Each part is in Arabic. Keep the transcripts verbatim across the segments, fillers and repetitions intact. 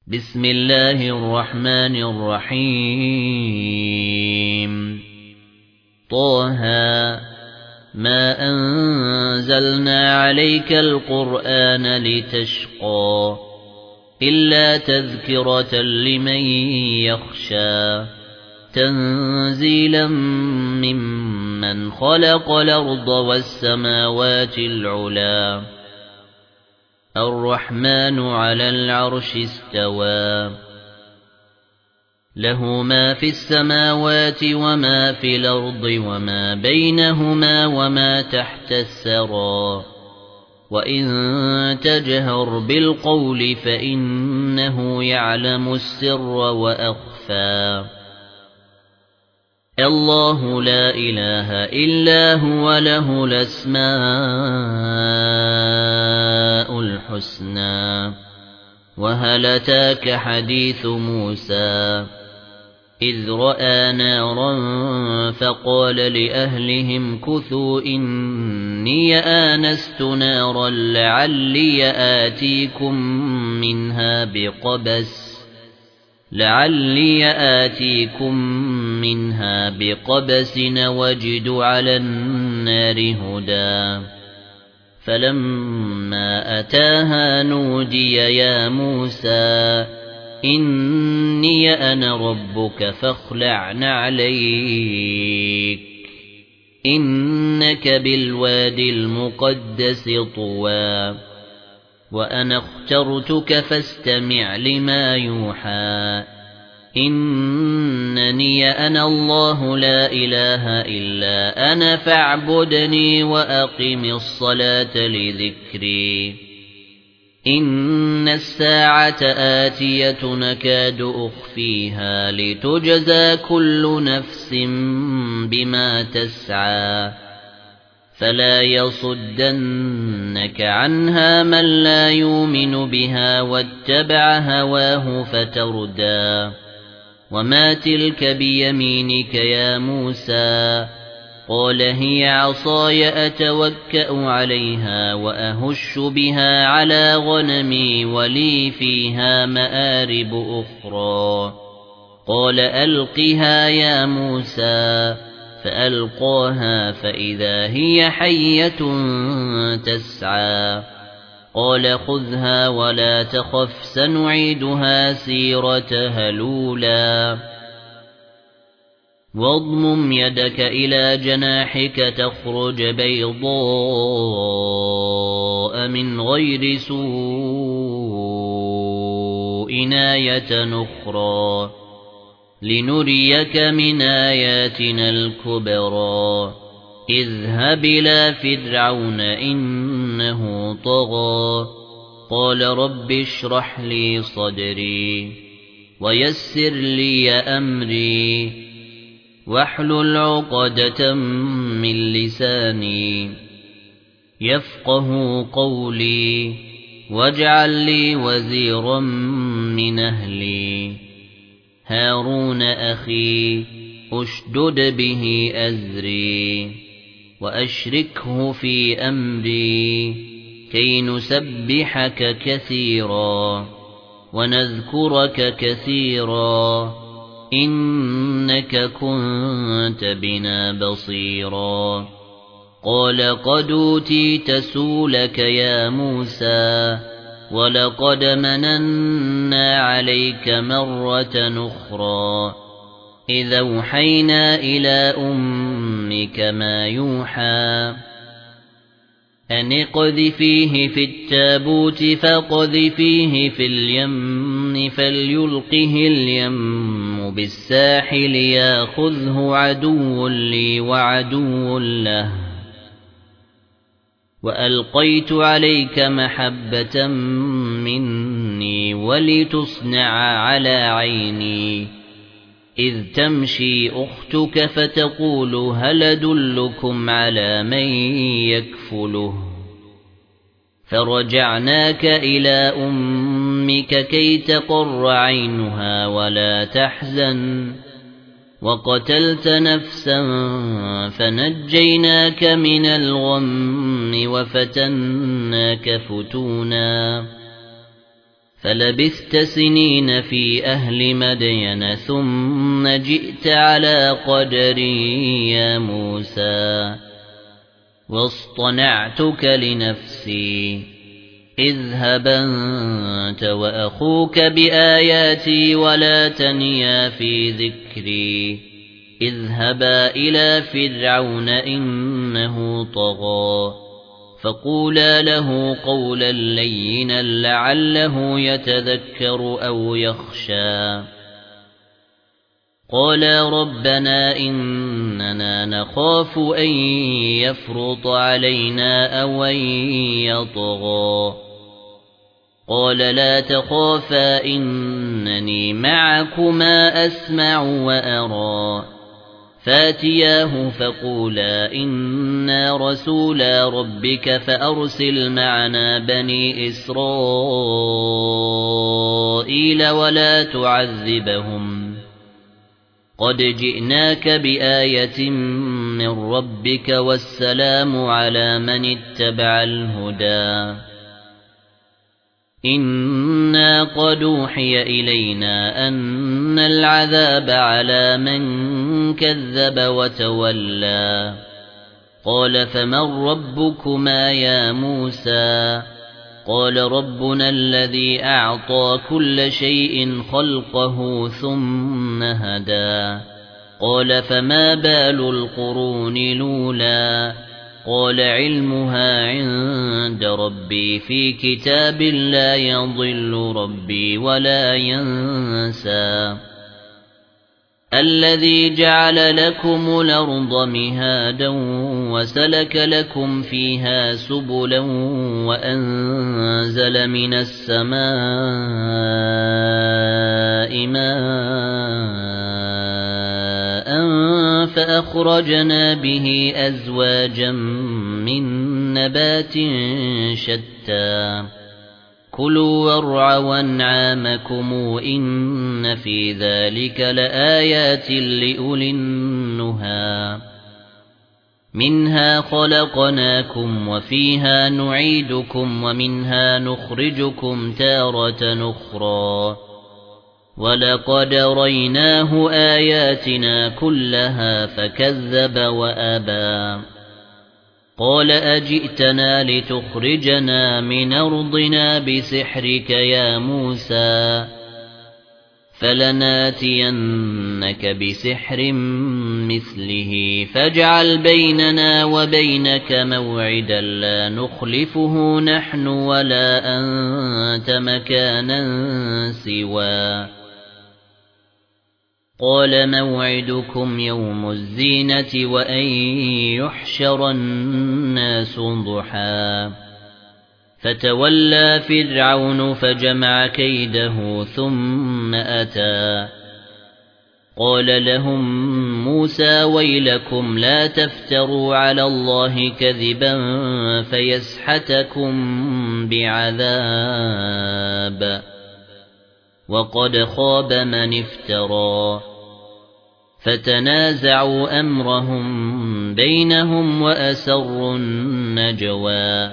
بسم الله الرحمن الرحيم طه ما أنزلنا عليك القرآن لتشقى إلا تذكرة لمن يخشى تنزيلا ممن خلق الأرض والسماوات العلى الرحمن على العرش استوى له ما في السماوات وما في الأرض وما بينهما وما تحت الثرى وإن تجهر بالقول فإنه يعلم السر وأخفى الله لا إله إلا هو له الأسماء الحسنى وهل أتاك حديث موسى إذ رأى نارا فقال لأهلهم كثوا إني آنست نارا لعلي آتيكم منها بقبس لعلي آتيكم منها بقبس وجد على النار هدى فلما أتاها نودي يا موسى إني أنا ربك فاخلع نعليك إنك بالوادي المقدس طوى وأنا اخترتك فاستمع لما يوحى إنني أنا الله لا إله إلا أنا فاعبدني وأقم الصلاة لذكري إن الساعة آتية نكاد أخفيها لتجزى كل نفس بما تسعى فلا يصدنك عنها من لا يؤمن بها واتبع هواه فتردى وما تلك بيمينك يا موسى قال هي عصاي أتوكأ عليها وأهش بها على غنمي ولي فيها مآرب أخرى قال ألقها يا موسى فألقاها فإذا هي حية تسعى قال خذها ولا تخف سنعيدها سيرتها الأولى واضمم يدك إلى جناحك تخرج بيضاء من غير سوء آية أخرى لنريك من آياتنا الكبرى اذهب إلى فرعون إنه طغى قال رب اشرح لي صدري ويسر لي أمري واحلل عقدة من لساني يفقه قولي واجعل لي وزيرا من أهلي هارون أخي أشدد به أزري وأشركه في أمري كي نسبحك كثيرا ونذكرك كثيرا إنك كنت بنا بصيرا قال قد أوتيت سؤلك يا موسى ولقد مننا عليك مرة أخرى إذا أوحينا إلى أمك ما يوحى أن اقذفيه في التابوت فاقذفيه في اليم فليلقه اليم بالساحل ياخذه عدو لي وعدو له وألقيت عليك محبة مني ولتصنع على عيني إذ تمشي أختك فتقول هل أدلكم على من يكفله فرجعناك إلى أمك كي تقر عينها ولا تحزن وقتلت نفسا فنجيناك من الغم وفتناك فتونا فلبثت سنين في أهل مدين ثم جئت على قدري يا موسى واصطنعتك لنفسي اذهب أنت وأخوك بآياتي ولا تنيا في ذكري اذهبا إلى فرعون إنه طغى فقولا له قولا لينا لعله يتذكر أو يخشى قالا ربنا إننا نخاف أن يفرط علينا أو أن يطغى قال لا تخافا إنني معكما أسمع وأرى فاتياه فقولا إنا رسولا ربك فأرسل معنا بني إسرائيل ولا تعذبهم قد جئناك بآية من ربك والسلام على من اتبع الهدى إنا قد أوحي إلينا أن العذاب على من كذب وتولى قال فمن ربكما يا موسى قال ربنا الذي أعطى كل شيء خلقه ثم هدى قال فما بال القرون الأولى قال علمها عند ربي في كتاب لا يضل ربي ولا ينسى الذي جعل لكم الأرض مهادا وسلك لكم فيها سبلا وأنزل من السماء ماء فأخرجنا به أزواجا من نبات شتى كلوا وارعوا أنعامكم إن في ذلك لآيات لأولي النهى منها خلقناكم وفيها نعيدكم ومنها نخرجكم تارة أخرى ولقد ريناه آياتنا كلها فكذب وأبى قال أجئتنا لتخرجنا من أرضنا بسحرك يا موسى فلناتينك بسحر مثله فاجعل بيننا وبينك موعدا لا نخلفه نحن ولا أنت مكانا سوى قال موعدكم يوم الزينة وأن يحشر الناس ضحى فتولى فرعون فجمع كيده ثم أتى قال لهم موسى ويلكم لا تفتروا على الله كذبا فيسحتكم بعذاب وقد خاب من افترى فتنازعوا أمرهم بينهم وأسروا النجوى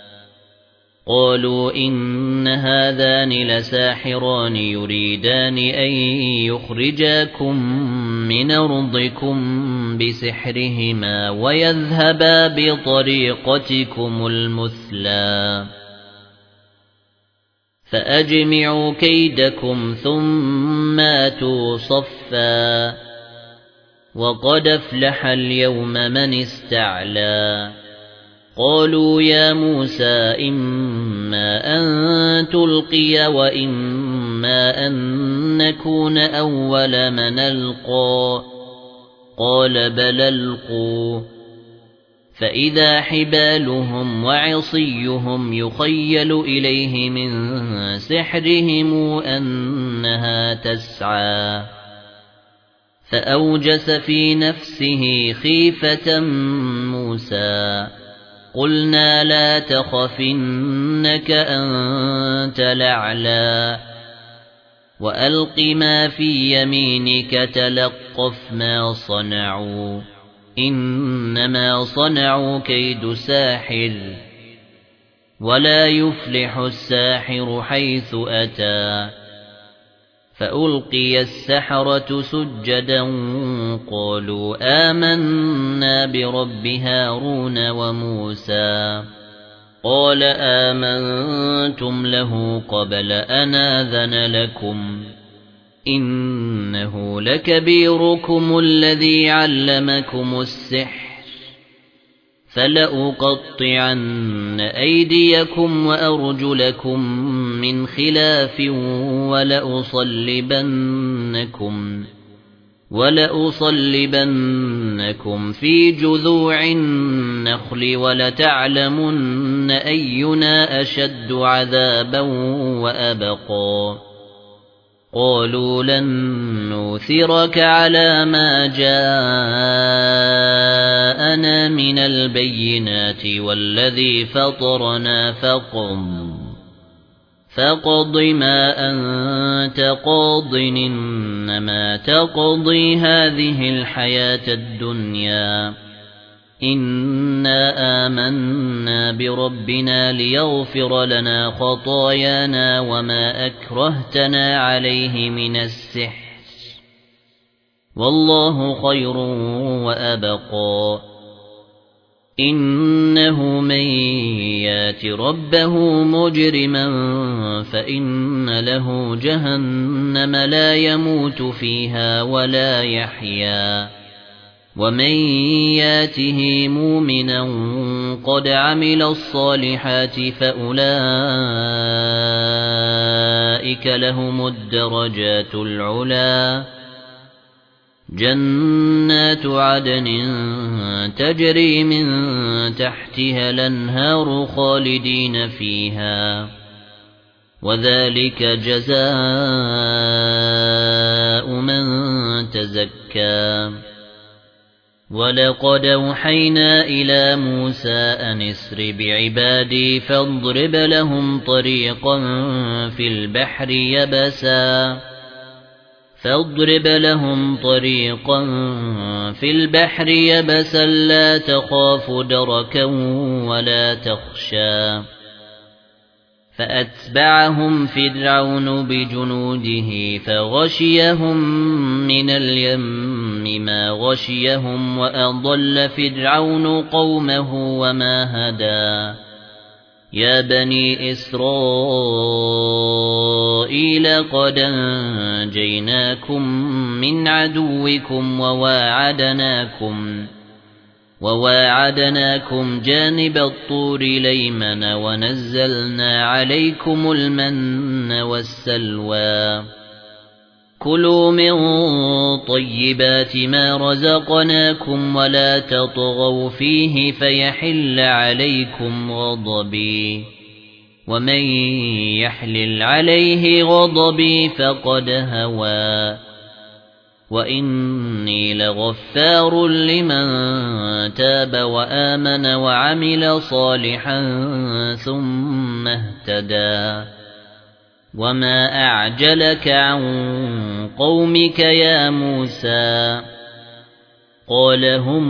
قالوا إن هذان لساحران يريدان أن يخرجاكم من أرضكم بسحرهما ويذهبا بطريقتكم المثلى فأجمعوا كيدكم ثم آتوا صفا وقد أفلح اليوم من استعلى قالوا يا موسى إما أن تلقي وإما أن نكون أول من ألقى قال بل ألقوا فإذا حبالهم وعصيهم يخيل إليه من سحرهم أنها تسعى فأوجس في نفسه خيفة موسى قلنا لا تخف إنك أنت الأعلى وألق ما في يمينك تلقف ما صنعوا إنما صنعوا كيد ساحر ولا يفلح الساحر حيث أتى فألقي السحرة سجدا قالوا آمنا برب هارون وموسى قال آمنتم له قبل أن آذن لكم إنه لكبيركم الذي علمكم السحر فلأقطعن أيديكم وأرجلكم من خلاف ولأصلبنكم ولأصلبنكم في جذوع النخل ولتعلمن أينا أشد عذابا وأبقى قالوا لن نؤثرك على ما جاءنا من البينات والذي فطرنا فقم فقض ما أنت قاض إنما تقضي هذه الحياة الدنيا إنا آمنا بربنا ليغفر لنا خطايانا وما أكرهتنا عليه من السحر والله خير وأبقى إنه من يات ربه مجرما فإن له جهنم لا يموت فيها ولا يحيا ومن ياته مؤمنا قد عمل الصالحات فأولئك لهم الدرجات العلى جنات عدن تجري من تحتها الأنهار خالدين فيها وذلك جزاء من تزكى ولقد أوحينا إلى موسى أن اسر بعبادي فاضرب لهم طريقا في البحر يبسا فاضرب لهم طريقا في البحر يبسا لا تخاف دركا ولا تخشى فأتبعهم فرعون بجنوده فغشيهم من اليم ما غشيهم وأضل فرعون قومه وما هدى يا بني إسرائيل قد أنجيناكم من عدوكم وواعدناكم وواعدناكم جانب الطور الأيمن ونزلنا عليكم المن والسلوى كلوا من طيبات ما رزقناكم ولا تطغوا فيه فيحل عليكم غضبي ومن يحلل عليه غضبي فقد هوى وإني لغفار لمن تاب وآمن وعمل صالحا ثم اهتدى وما أعجلك عن قومك يا موسى قال هم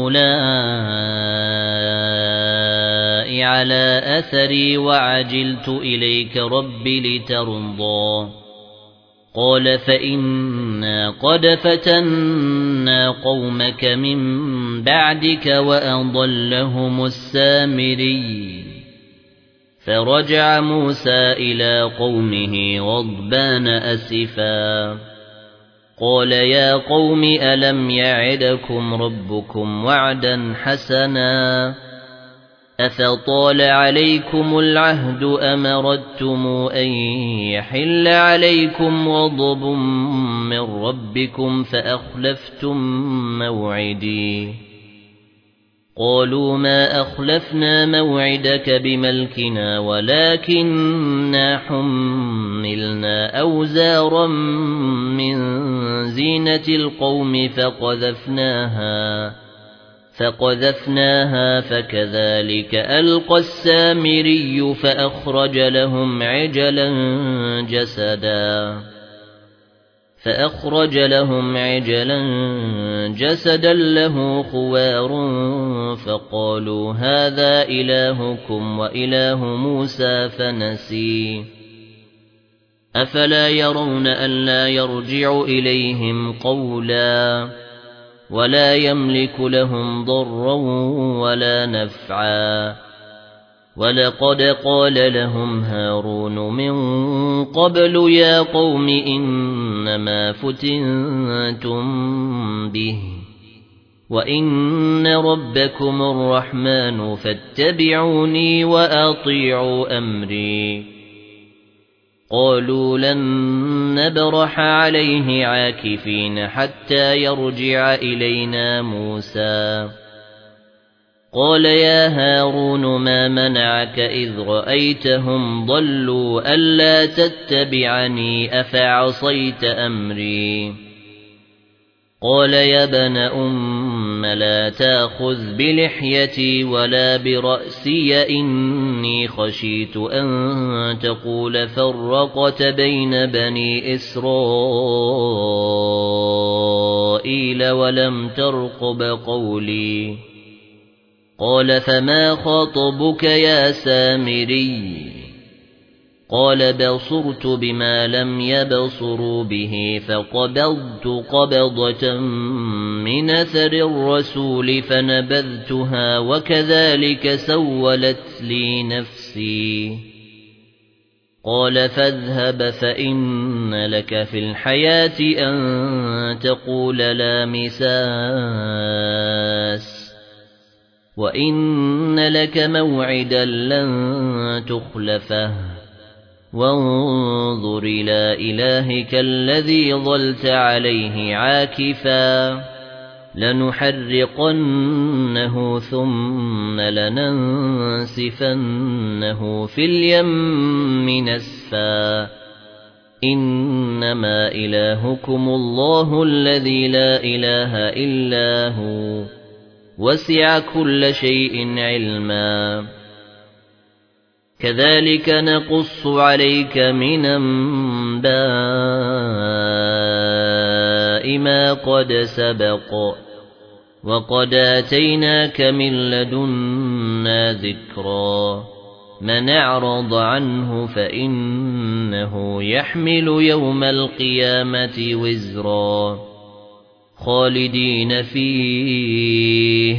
أولئك على أثري وعجلت إليك رب لترضى قال فإنا قد فتنا قومك من بعدك وأضلهم السامري فرجع موسى إلى قومه غضبان أسفا قال يا قوم ألم يعدكم ربكم وعدا حسنا أفطال عليكم العهد أم أردتم أن يحل عليكم غضب من ربكم فأخلفتم موعدي قالوا ما أخلفنا موعدك بملكنا ولكننا حملنا أوزارا من زينة القوم فقذفناها فقذفناها فكذلك ألقى السامري فأخرج لهم عجلا جسدا فأخرج لهم عجلا جسدا له خوار فقالوا هذا إلهكم وإله موسى فنسي أفلا يرون ألا يرجع إليهم قولا ولا يملك لهم ضرا ولا نفعا ولقد قال لهم هارون من قبل يا قوم إنما فتنتم به وإن ربكم الرحمن فاتبعوني وأطيعوا أمري قالوا لن نبرح عليه عاكفين حتى يرجع إلينا موسى قال يا هارون ما منعك إذ رأيتهم ضلوا ألا تتبعني أفعصيت أمري قال يا ابن أم لا تأخذ بلحيتي ولا برأسي إني خشيت أن تقول فرقت بين بني إسرائيل ولم ترقب قولي قال فما خطبك يا سامري قال بصرت بما لم يبصروا به فقبضت قبضة من أثر الرسول فنبذتها وكذلك سولت لي نفسي قال فاذهب فإن لك في الحياة أن تقول لا مساس وإن لك موعدا لن تخلفه وانظر إلى إلهك الذي ظلت عليه عاكفا لنحرقنه ثم لننسفنه في اليم نسفا إنما إلهكم الله الذي لا إله إلا هو وسع كل شيء علما كذلك نقص عليك من أنباء ما قد سبق وقد آتيناك من لدنا ذكرا من أعرض عنه فإنه يحمل يوم القيامة وزرا خالدين فيه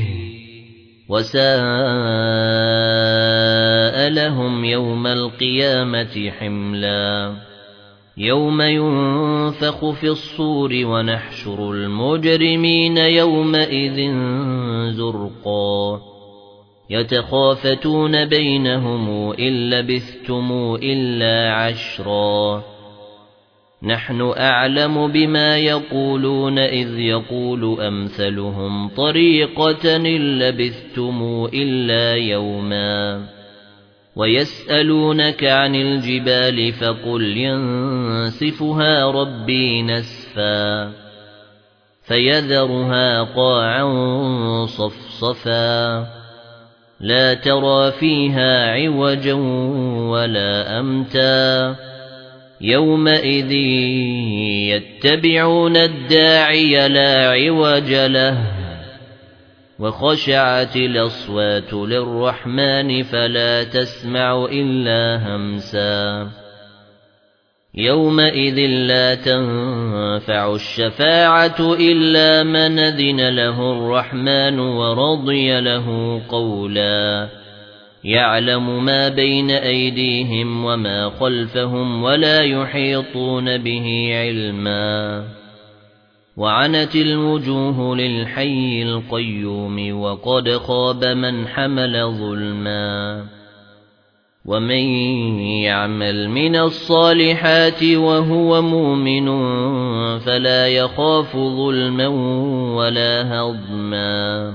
وساء لهم يوم القيامة حملا يوم ينفخ في الصور ونحشر المجرمين يومئذ زرقا يتخافتون بينهم إن لبثتم إلا عشرا نحن أعلم بما يقولون إذ يقول أمثلهم طريقة إن لبثتم إلا يوما ويسألونك عن الجبال فقل ينسفها ربي نسفا فيذرها قاعا صفصفا لا ترى فيها عوجا ولا أمتا يومئذ يتبعون الداعي لا عوج له وخشعت الأصوات للرحمن فلا تسمع إلا همسا يومئذ لا تنفع الشفاعة إلا من أذن له الرحمن ورضي له قولا يعلم ما بين أيديهم وما خلفهم ولا يحيطون به علما وعنت الوجوه للحي القيوم وقد خاب من حمل ظلما ومن يعمل من الصالحات وهو مؤمن فلا يخاف ظلما ولا هضما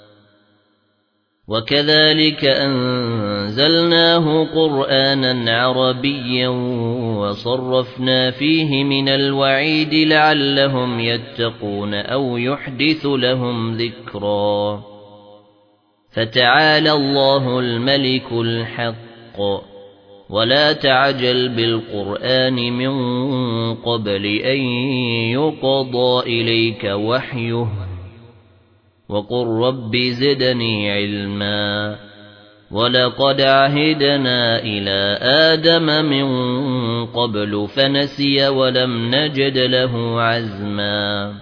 وكذلك أنزلناه قرآنا عربيا وصرفنا فيه من الوعيد لعلهم يتقون أو يحدث لهم ذكرا فتعالى الله الملك الحق ولا تعجل بالقرآن من قبل أن يقضى إليك وحيه وقل رب زدني علما ولقد عهدنا إلى آدم من قبل فنسي ولم نجد له عزما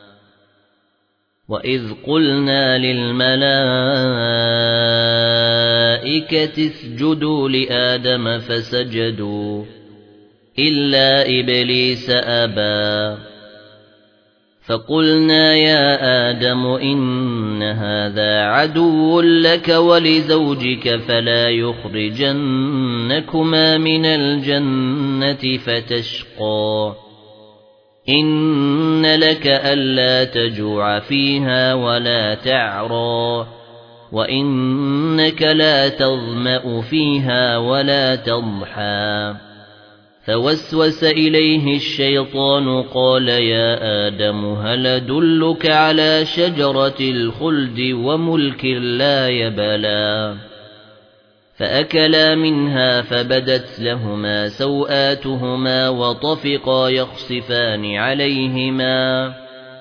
وإذ قلنا للملائكة اسجدوا لآدم فسجدوا إلا إبليس أبى فقلنا يا آدم إن هذا عدو لك ولزوجك فلا يخرجنكما من الجنة فتشقى إن لك ألا تجوع فيها ولا تعرى وإنك لا تظمأ فيها ولا تضحى فوسوس إليه الشيطان قال يا آدم هل أدلك على شجرة الخلد وملك لا يبلى فأكلا منها فبدت لهما سوآتهما وطفقا يخصفان عليهما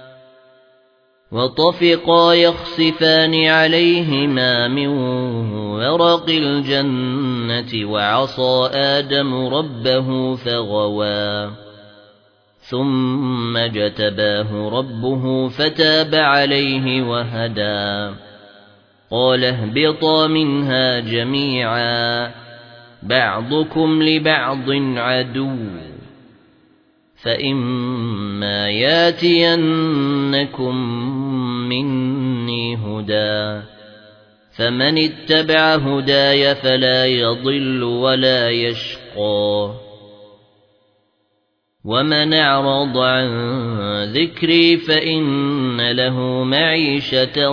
وطفقا يخصفان عليهما من ورق الجنة وعصى آدم ربه فغوى ثم اجتباه ربه فتاب عليه وهدى قال اهبطا منها جميعا بعضكم لبعض عدو فإما ياتينكم مني هدى فمن اتبع هداي فلا يضل ولا يشقى ومن أعرض عن ذكري فإن له معيشة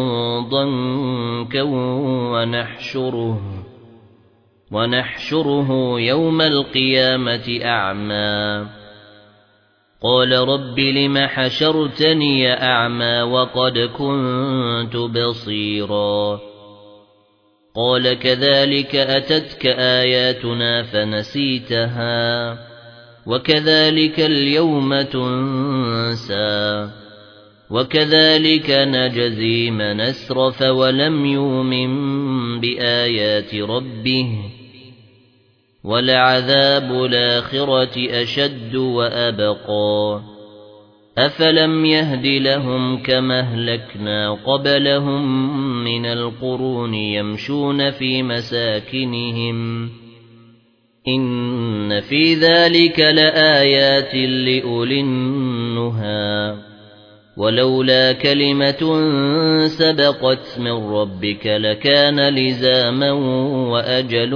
ضنكا ونحشره ونحشره يوم القيامة أعمى قال رب لم حشرتني أعمى وقد كنت بصيرا قال كذلك أتتك آياتنا فنسيتها وكذلك اليوم تنسى وكذلك نجزي من أسرف ولم يؤمن بآيات ربه ولعذاب الآخرة أشد وأبقى أفلم يهد لهم كما أهلكنا قبلهم من القرون يمشون في مساكنهم إن في ذلك لآيات لأولي النهى ولولا كلمة سبقت من ربك لكان لزاما وأجل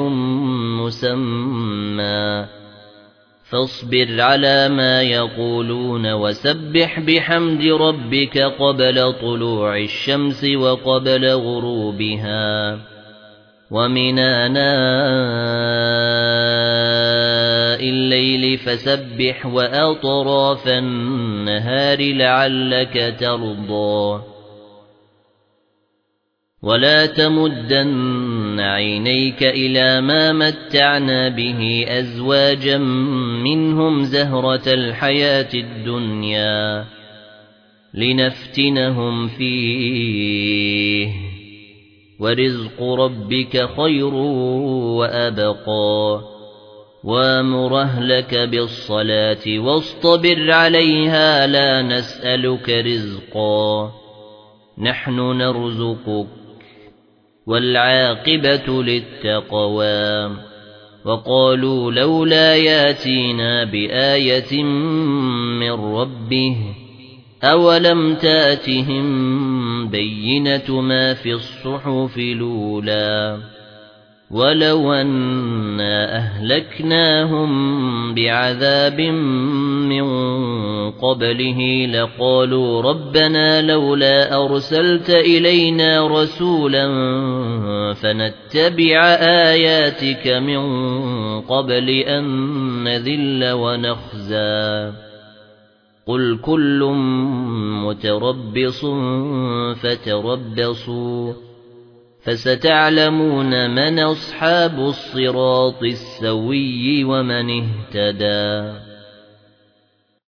مسمى فاصبر على ما يقولون وسبح بحمد ربك قبل طلوع الشمس وقبل غروبها ومن آناء الليل فسبح وأطراف النهار لعلك ترضى ولا تمدن عينيك إلى ما متعنا به أزواجا منهم زهرة الحياة الدنيا لنفتنهم فيه ورزق ربك خير وأبقى وامر أهلك بالصلاة واصطبر عليها لا نسألك رزقا نحن نرزقك والعاقبة للتقوى وقالوا لولا ياتينا بآية من ربه أولم تاتهم بينة ما في الصحف الأولى ولو أنا أهلكناهم بعذاب من قبله لقالوا ربنا لولا أرسلت إلينا رسولا فنتبع آياتك من قبل أن نذل ونخزى قل كل متربص فتربصوا فستعلمون من أصحاب الصراط السوي ومن اهتدى.